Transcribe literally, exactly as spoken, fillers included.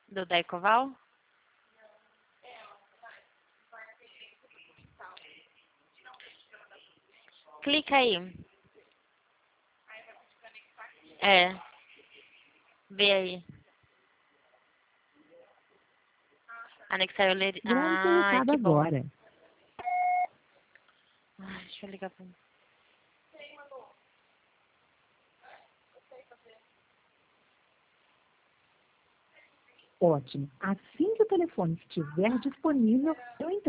Do Daicoval? Clica aí. É. Vê aí. Anexar o ler... Grave seu Ai, recado que bom. agora. Ai, deixa eu ligar pra... Ótimo. Assim que o telefone estiver disponível, eu entrego.